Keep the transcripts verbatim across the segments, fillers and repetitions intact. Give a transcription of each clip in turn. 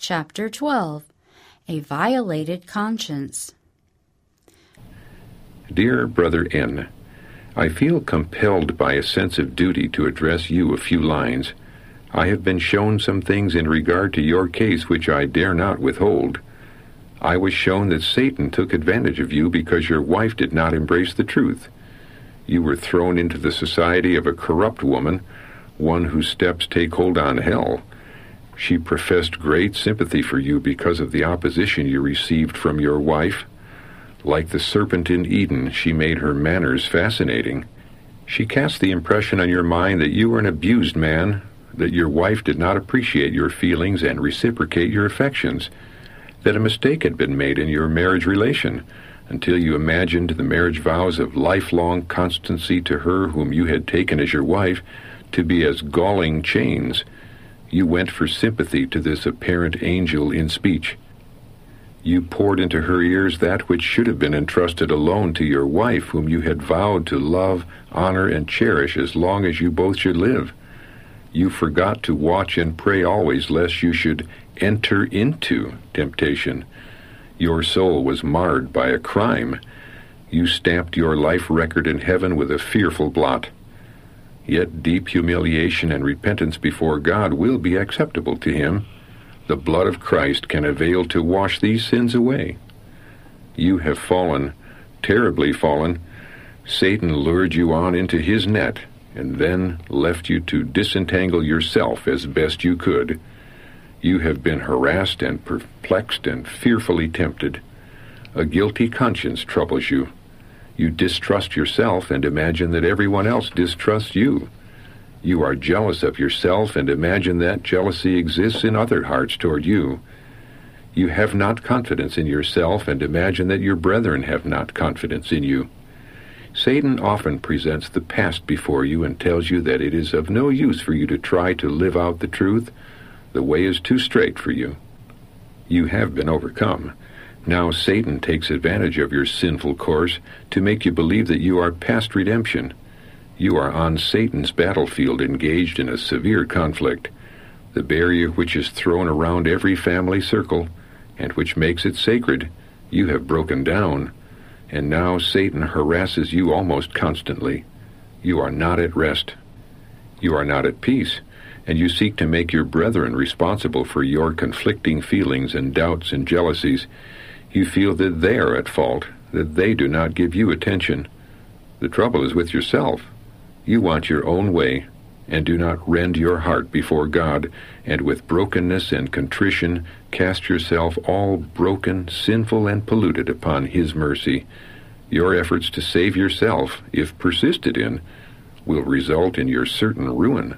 Chapter twelve. A Violated Conscience. Dear Brother N., I feel compelled by a sense of duty to address you a few lines. I have been shown some things in regard to your case which I dare not withhold. I was shown that Satan took advantage of you because your wife did not embrace the truth. You were thrown into the society of a corrupt woman, one whose steps take hold on hell. She professed great sympathy for you because of the opposition you received from your wife. Like the serpent in Eden, she made her manners fascinating. She cast the impression on your mind that you were an abused man, that your wife did not appreciate your feelings and reciprocate your affections, that a mistake had been made in your marriage relation, until you imagined the marriage vows of lifelong constancy to her whom you had taken as your wife to be as galling chains. You went for sympathy to this apparent angel in speech. You poured into her ears that which should have been entrusted alone to your wife, whom you had vowed to love, honor, and cherish as long as you both should live. You forgot to watch and pray always, lest you should enter into temptation. Your soul was marred by a crime. You stamped your life record in heaven with a fearful blot. Yet deep humiliation and repentance before God will be acceptable to Him. The blood of Christ can avail to wash these sins away. You have fallen, terribly fallen. Satan lured you on into his net, and then left you to disentangle yourself as best you could. You have been harassed and perplexed and fearfully tempted. A guilty conscience troubles you. You distrust yourself and imagine that everyone else distrusts you. You are jealous of yourself and imagine that jealousy exists in other hearts toward you. You have not confidence in yourself and imagine that your brethren have not confidence in you. Satan often presents the past before you and tells you that it is of no use for you to try to live out the truth. The way is too straight for you. You have been overcome. Now Satan takes advantage of your sinful course to make you believe that you are past redemption. You are on Satan's battlefield, engaged in a severe conflict. The barrier which is thrown around every family circle, and which makes it sacred, you have broken down, and now Satan harasses you almost constantly. You are not at rest. You are not at peace, and you seek to make your brethren responsible for your conflicting feelings and doubts and jealousies. You feel that they are at fault, that they do not give you attention. The trouble is with yourself. You want your own way, and do not rend your heart before God, and with brokenness and contrition cast yourself all broken, sinful, and polluted upon His mercy. Your efforts to save yourself, if persisted in, will result in your certain ruin.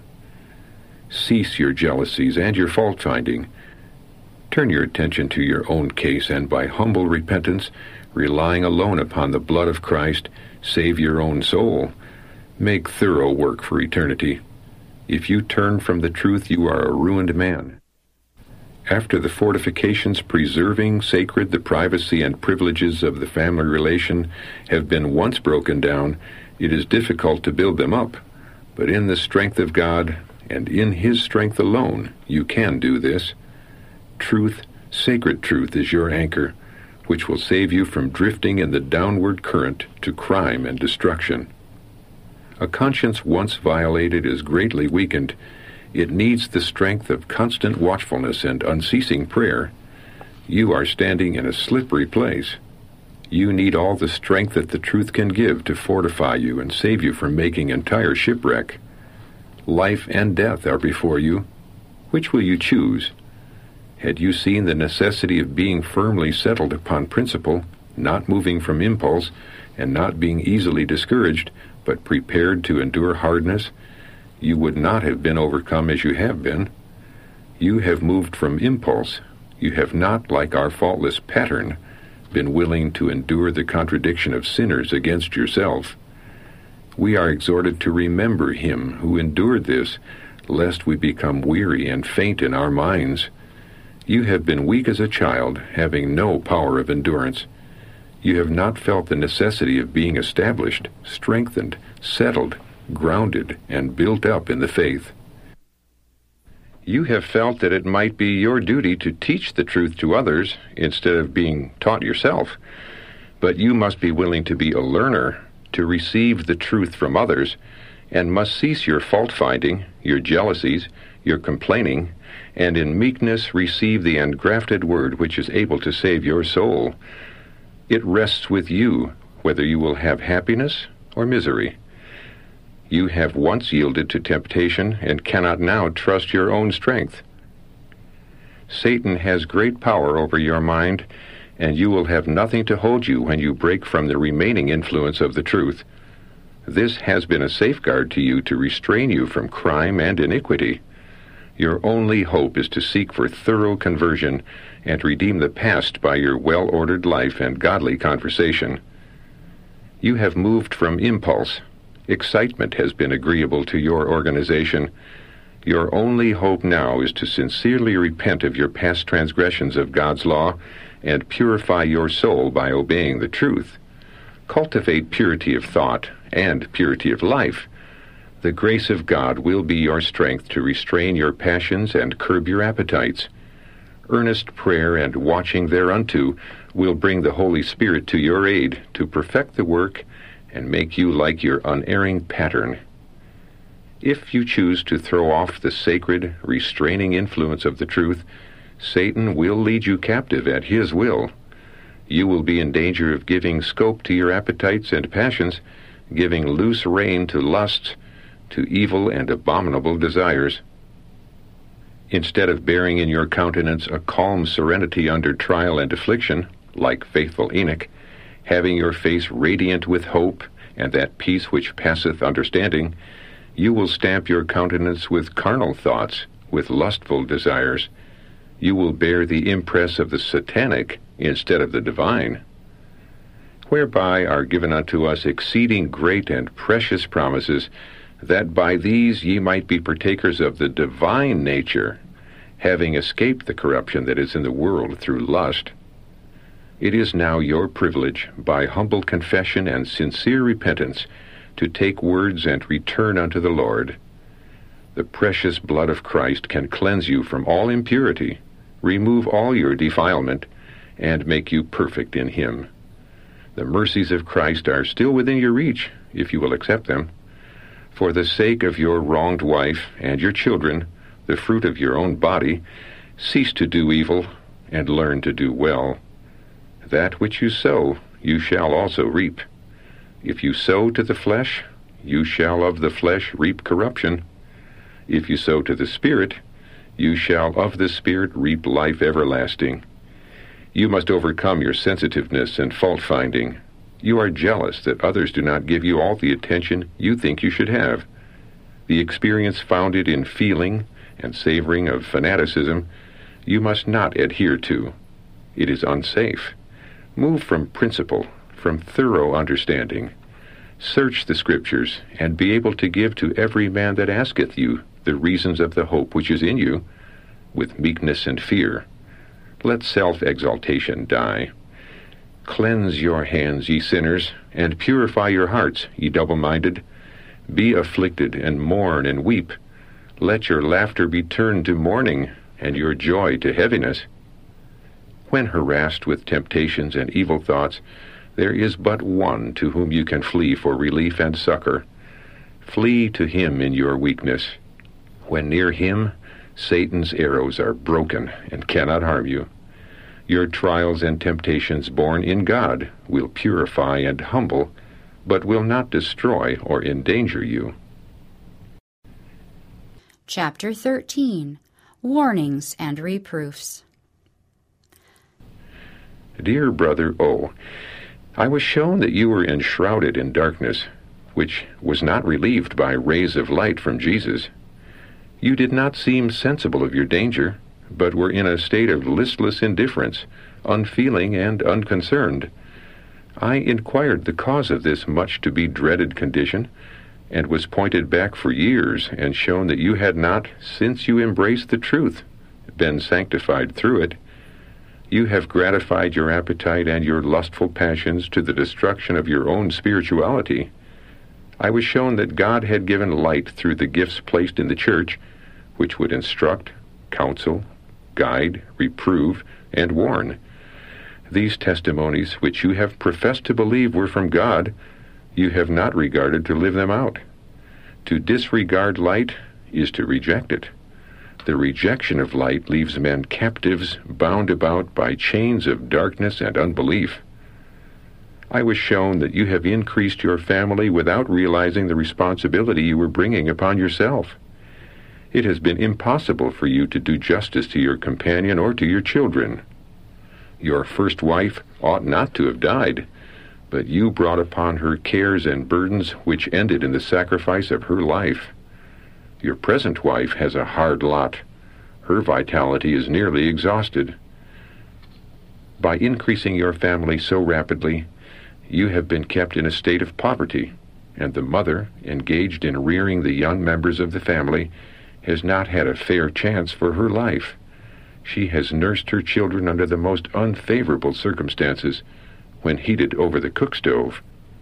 Cease your jealousies and your fault-finding. Turn your attention to your own case, and by humble repentance, relying alone upon the blood of Christ, save your own soul. Make thorough work for eternity. If you turn from the truth, you are a ruined man. After the fortifications preserving sacred the privacy and privileges of the family relation have been once broken down, it is difficult to build them up. But in the strength of God, and in His strength alone, you can do this. Truth, sacred truth, is your anchor, which will save you from drifting in the downward current to crime and destruction. A conscience once violated is greatly weakened. It needs the strength of constant watchfulness and unceasing prayer. You are standing in a slippery place. You need all the strength that the truth can give to fortify you and save you from making entire shipwreck. Life and death are before you. Which will you choose? Had you seen the necessity of being firmly settled upon principle, not moving from impulse, and not being easily discouraged, but prepared to endure hardness, you would not have been overcome as you have been. You have moved from impulse. You have not, like our faultless pattern, been willing to endure the contradiction of sinners against yourself. We are exhorted to remember Him who endured this, lest we become weary and faint in our minds. You have been weak as a child, having no power of endurance. You have not felt the necessity of being established, strengthened, settled, grounded, and built up in the faith. You have felt that it might be your duty to teach the truth to others instead of being taught yourself. But you must be willing to be a learner, to receive the truth from others, and must cease your fault-finding, your jealousies, your complaining, and in meekness receive the engrafted word which is able to save your soul. It rests with you whether you will have happiness or misery. You have once yielded to temptation and cannot now trust your own strength. Satan has great power over your mind, and you will have nothing to hold you when you break from the remaining influence of the truth. This has been a safeguard to you to restrain you from crime and iniquity. Your only hope is to seek for thorough conversion and redeem the past by your well-ordered life and godly conversation. You have moved from impulse. Excitement has been agreeable to your organization. Your only hope now is to sincerely repent of your past transgressions of God's law and purify your soul by obeying the truth. Cultivate purity of thought and purity of life. The grace of God will be your strength to restrain your passions and curb your appetites. Earnest prayer and watching thereunto will bring the Holy Spirit to your aid to perfect the work and make you like your unerring pattern. If you choose to throw off the sacred, restraining influence of the truth, Satan will lead you captive at his will. You will be in danger of giving scope to your appetites and passions, giving loose rein to lusts, to evil and abominable desires. Instead of bearing in your countenance a calm serenity under trial and affliction, like faithful Enoch, having your face radiant with hope and that peace which passeth understanding, you will stamp your countenance with carnal thoughts, with lustful desires. You will bear the impress of the satanic instead of the divine. Whereby are given unto us exceeding great and precious promises, that by these ye might be partakers of the divine nature, having escaped the corruption that is in the world through lust. It is now your privilege, by humble confession and sincere repentance, to take words and return unto the Lord. The precious blood of Christ can cleanse you from all impurity, remove all your defilement, and make you perfect in him. The mercies of Christ are still within your reach, if you will accept them. For the sake of your wronged wife and your children, the fruit of your own body, cease to do evil, and learn to do well. That which you sow, you shall also reap. If you sow to the flesh, you shall of the flesh reap corruption. If you sow to the Spirit, you shall of the Spirit reap life everlasting. You must overcome your sensitiveness and fault-finding. You are jealous that others do not give you all the attention you think you should have. The experience founded in feeling and savoring of fanaticism you must not adhere to. It is unsafe. Move from principle, from thorough understanding. Search the Scriptures, and be able to give to every man that asketh you the reasons of the hope which is in you, with meekness and fear. Let self-exaltation die. Cleanse your hands, ye sinners, and purify your hearts, ye double-minded. Be afflicted, and mourn, and weep. Let your laughter be turned to mourning, and your joy to heaviness. When harassed with temptations and evil thoughts, there is but one to whom you can flee for relief and succor. Flee to him in your weakness. When near him, Satan's arrows are broken and cannot harm you. Your trials and temptations born in God will purify and humble, but will not destroy or endanger you. Chapter thirteen. Warnings and Reproofs. Dear Brother O, I was shown that you were enshrouded in darkness, which was not relieved by rays of light from Jesus. You did not seem sensible of your danger, but were in a state of listless indifference, unfeeling and unconcerned. I inquired the cause of this much-to-be-dreaded condition, and was pointed back for years and shown that you had not, since you embraced the truth, been sanctified through it. You have gratified your appetite and your lustful passions to the destruction of your own spirituality. I was shown that God had given light through the gifts placed in the church, which would instruct, counsel, guide, reprove, and warn. These testimonies, which you have professed to believe were from God, you have not regarded to live them out. To disregard light is to reject it. The rejection of light leaves men captives, bound about by chains of darkness and unbelief. I was shown that you have increased your family without realizing the responsibility you were bringing upon yourself. It has been impossible for you to do justice to your companion or to your children. Your first wife ought not to have died, but you brought upon her cares and burdens which ended in the sacrifice of her life. Your present wife has a hard lot. Her vitality is nearly exhausted. By increasing your family so rapidly, you have been kept in a state of poverty, and the mother, engaged in rearing the young members of the family, has not had a fair chance for her life. She has nursed her children under the most unfavorable circumstances when heated over the cook stove.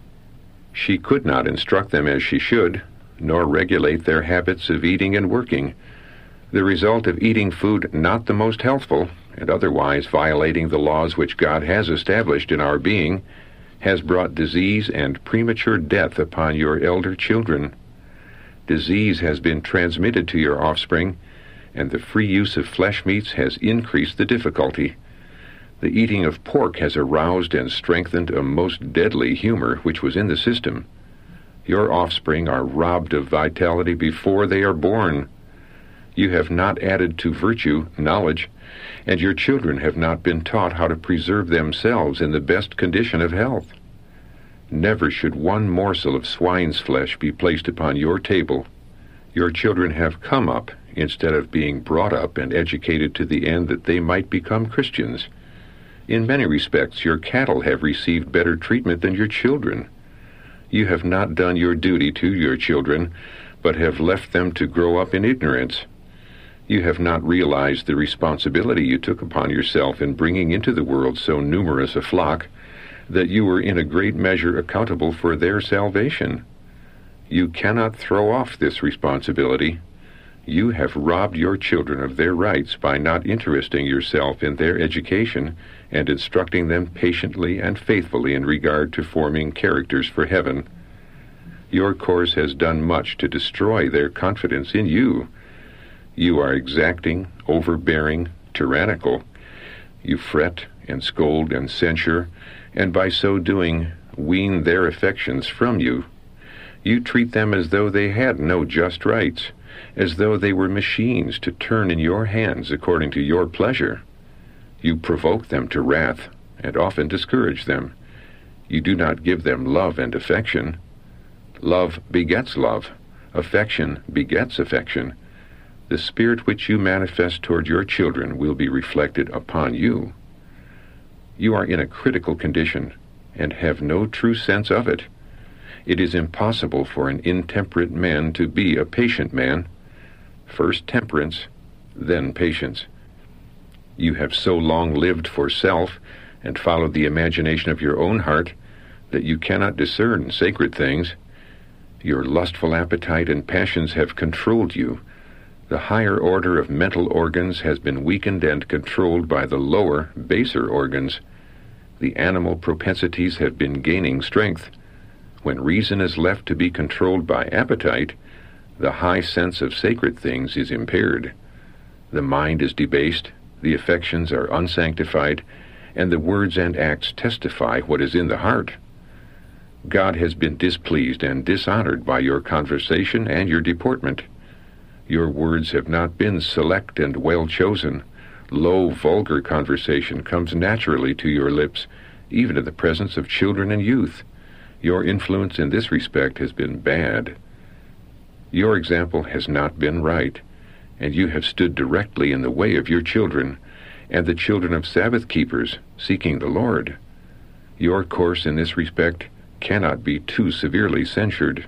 She could not instruct them as she should, nor regulate their habits of eating and working, the result of eating food not the most healthful, and otherwise violating the laws which God has established in our being, has brought disease and premature death upon your elder children. Disease has been transmitted to your offspring, and the free use of flesh meats has increased the difficulty. The eating of pork has aroused and strengthened a most deadly humor which was in the system. Your offspring are robbed of vitality before they are born. You have not added to virtue knowledge, and your children have not been taught how to preserve themselves in the best condition of health. Never should one morsel of swine's flesh be placed upon your table. Your children have come up instead of being brought up and educated to the end that they might become Christians. In many respects, your cattle have received better treatment than your children. You have not done your duty to your children, but have left them to grow up in ignorance. You have not realized the responsibility you took upon yourself in bringing into the world so numerous a flock, that you were in a great measure accountable for their salvation. You cannot throw off this responsibility. You have robbed your children of their rights by not interesting yourself in their education and instructing them patiently and faithfully in regard to forming characters for heaven. Your course has done much to destroy their confidence in you. You are exacting, overbearing, tyrannical. You fret and scold and censure, and by so doing wean their affections from you. You treat them as though they had no just rights, as though they were machines to turn in your hands according to your pleasure. You provoke them to wrath, and often discourage them. You do not give them love and affection. Love begets love. Affection begets affection. The spirit which you manifest toward your children will be reflected upon you. You are in a critical condition, and have no true sense of it. It is impossible for an intemperate man to be a patient man. First temperance, then patience. You have so long lived for self, and followed the imagination of your own heart, that you cannot discern sacred things. Your lustful appetite and passions have controlled you. The higher order of mental organs has been weakened and controlled by the lower, baser organs. The animal propensities have been gaining strength. When reason is left to be controlled by appetite, the high sense of sacred things is impaired. The mind is debased, the affections are unsanctified, and the words and acts testify what is in the heart. God has been displeased and dishonored by your conversation and your deportment. Your words have not been select and well chosen. Low, vulgar conversation comes naturally to your lips, even in the presence of children and youth. Your influence in this respect has been bad. Your example has not been right, and you have stood directly in the way of your children, and the children of Sabbath keepers, seeking the Lord. Your course in this respect cannot be too severely censured.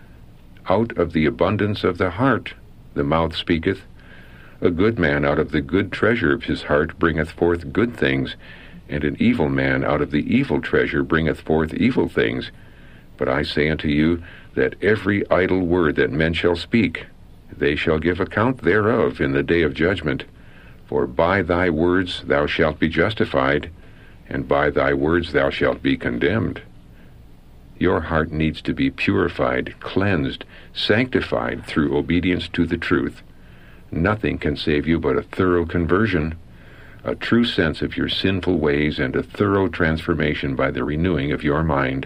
Out of the abundance of the heart the mouth speaketh. A good man out of the good treasure of his heart bringeth forth good things, and an evil man out of the evil treasure bringeth forth evil things. But I say unto you, that every idle word that men shall speak, They shall give account thereof in the day of judgment. For by thy words thou shalt be justified, and by thy words thou shalt be condemned. Your heart needs to be purified, cleansed, sanctified through obedience to the truth. Nothing can save you but a thorough conversion, a true sense of your sinful ways, and a thorough transformation by the renewing of your mind.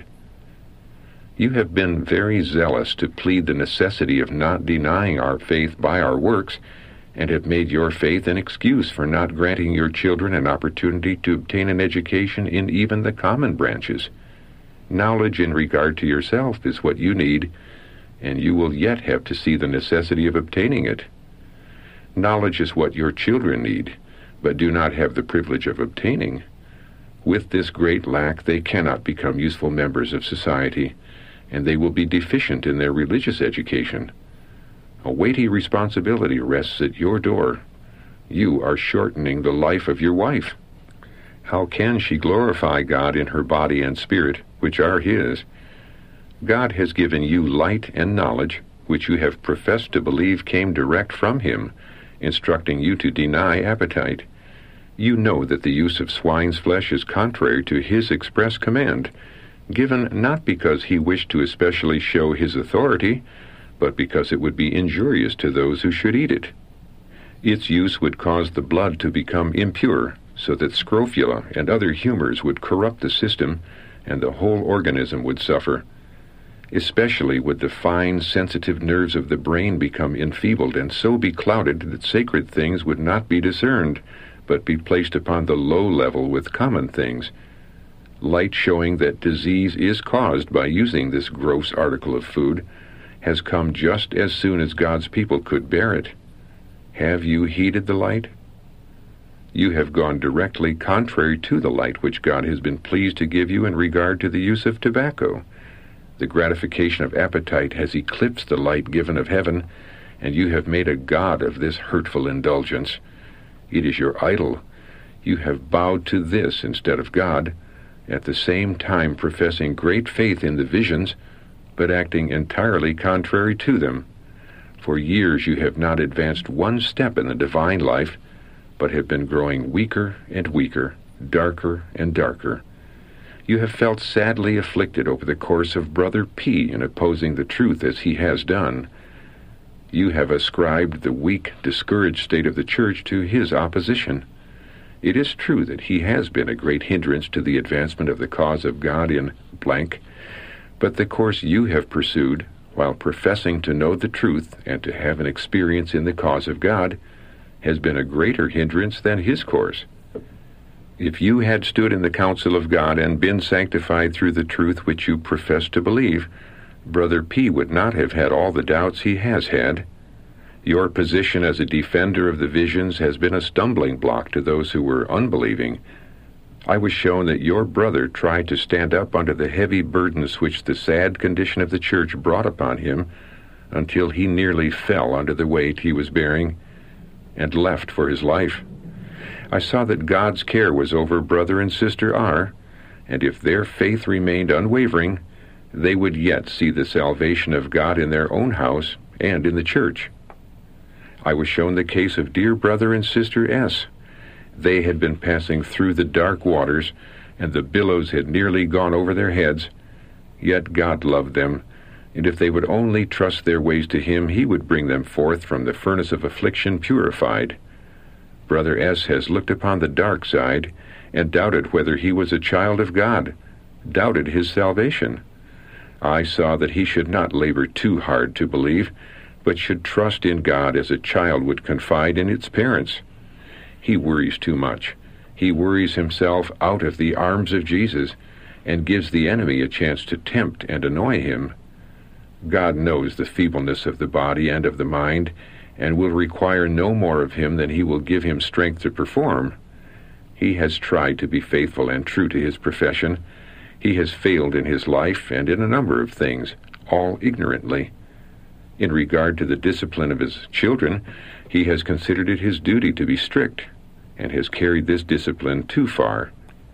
You have been very zealous to plead the necessity of not denying our faith by our works, and have made your faith an excuse for not granting your children an opportunity to obtain an education in even the common branches. Knowledge in regard to yourself is what you need, and you will yet have to see the necessity of obtaining it. Knowledge is what your children need, but do not have the privilege of obtaining. With this great lack, they cannot become useful members of society, and they will be deficient in their religious education. A weighty responsibility rests at your door. You are shortening the life of your wife. How can she glorify God in her body and spirit, which are His? God has given you light and knowledge, which you have professed to believe came direct from Him, instructing you to deny appetite. You know that the use of swine's flesh is contrary to His express command, given not because He wished to especially show His authority, but because it would be injurious to those who should eat it. Its use would cause the blood to become impure, so that scrofula and other humors would corrupt the system, and the whole organism would suffer. Especially would the fine, sensitive nerves of the brain become enfeebled and so be clouded that sacred things would not be discerned, but be placed upon the low level with common things. Light showing that disease is caused by using this gross article of food has come just as soon as God's people could bear it. Have you heeded the light? You have gone directly contrary to the light which God has been pleased to give you in regard to the use of tobacco. The gratification of appetite has eclipsed the light given of heaven, and you have made a god of this hurtful indulgence. It is your idol. You have bowed to this instead of God, at the same time professing great faith in the visions, but acting entirely contrary to them. For years you have not advanced one step in the divine life, but have been growing weaker and weaker, darker and darker. You have felt sadly afflicted over the course of Brother P in opposing the truth as he has done. You have ascribed the weak, discouraged state of the church to his opposition. It is true that he has been a great hindrance to the advancement of the cause of God in blank, but the course you have pursued, while professing to know the truth and to have an experience in the cause of God, has been a greater hindrance than his course. If you had stood in the counsel of God and been sanctified through the truth which you profess to believe, Brother P would not have had all the doubts he has had. Your position as a defender of the visions has been a stumbling block to those who were unbelieving. I was shown that your brother tried to stand up under the heavy burdens which the sad condition of the church brought upon him, until he nearly fell under the weight he was bearing, and left for his life. I saw that God's care was over brother and sister R, and if their faith remained unwavering, they would yet see the salvation of God in their own house and in the church. I was shown the case of dear brother and sister S. They had been passing through the dark waters, and the billows had nearly gone over their heads. Yet God loved them, and if they would only trust their ways to Him, He would bring them forth from the furnace of affliction purified. Brother S. has looked upon the dark side, and doubted whether he was a child of God, doubted his salvation. I saw that he should not labor too hard to believe, but should trust in God as a child would confide in its parents. He worries too much. He worries himself out of the arms of Jesus, and gives the enemy a chance to tempt and annoy him. God knows the feebleness of the body and of the mind, and will require no more of him than He will give him strength to perform. He has tried to be faithful and true to his profession. He has failed in his life and in a number of things, all ignorantly. In regard to the discipline of his children, he has considered it his duty to be strict, and has carried this discipline too far.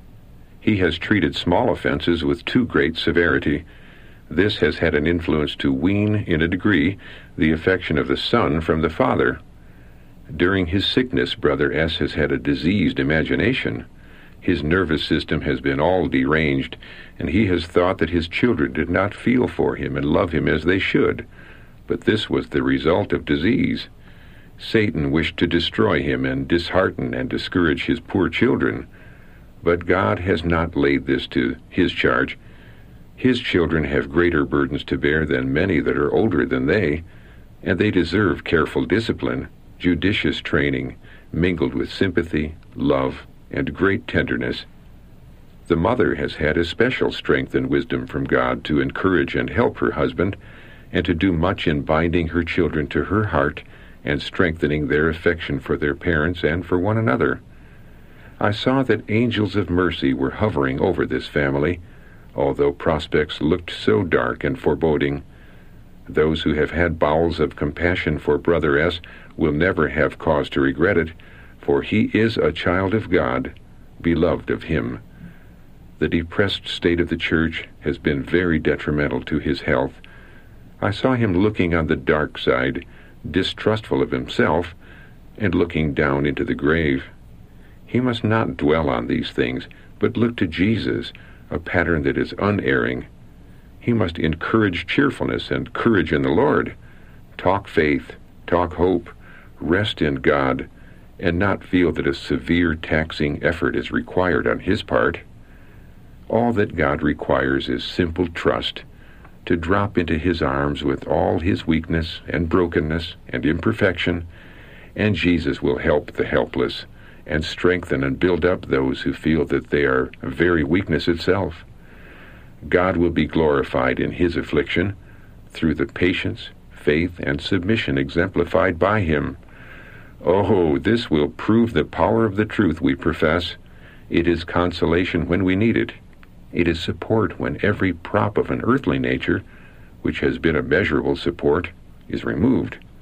He has treated small offenses with too great severity. This has had an influence to wean, in a degree, the affection of the son from the father. During his sickness, Brother S. has had a diseased imagination. His nervous system has been all deranged, and he has thought that his children did not feel for him and love him as they should. But this was the result of disease. Satan wished to destroy him and dishearten and discourage his poor children. But God has not laid this to his charge. His children have greater burdens to bear than many that are older than they, and they deserve careful discipline, judicious training, mingled with sympathy, love, and great tenderness. The mother has had especial strength and wisdom from God to encourage and help her husband, and to do much in binding her children to her heart and strengthening their affection for their parents and for one another. I saw that angels of mercy were hovering over this family, although prospects looked so dark and foreboding. Those who have had bowels of compassion for Brother S. will never have cause to regret it, for he is a child of God, beloved of him. The depressed state of the church has been very detrimental to his health. I saw him looking on the dark side, distrustful of himself, and looking down into the grave. He must not dwell on these things, but look to Jesus, a pattern that is unerring. He must encourage cheerfulness and courage in the Lord, talk faith, talk hope, rest in God, and not feel that a severe, taxing effort is required on his part. All that God requires is simple trust, to drop into his arms with all his weakness and brokenness and imperfection, and Jesus will help the helpless and strengthen and build up those who feel that they are very weakness itself. God will be glorified in his affliction through the patience, faith, and submission exemplified by him. Oh, this will prove the power of the truth we profess. It is consolation when we need it. It is support when every prop of an earthly nature, which has been a measurable support, is removed.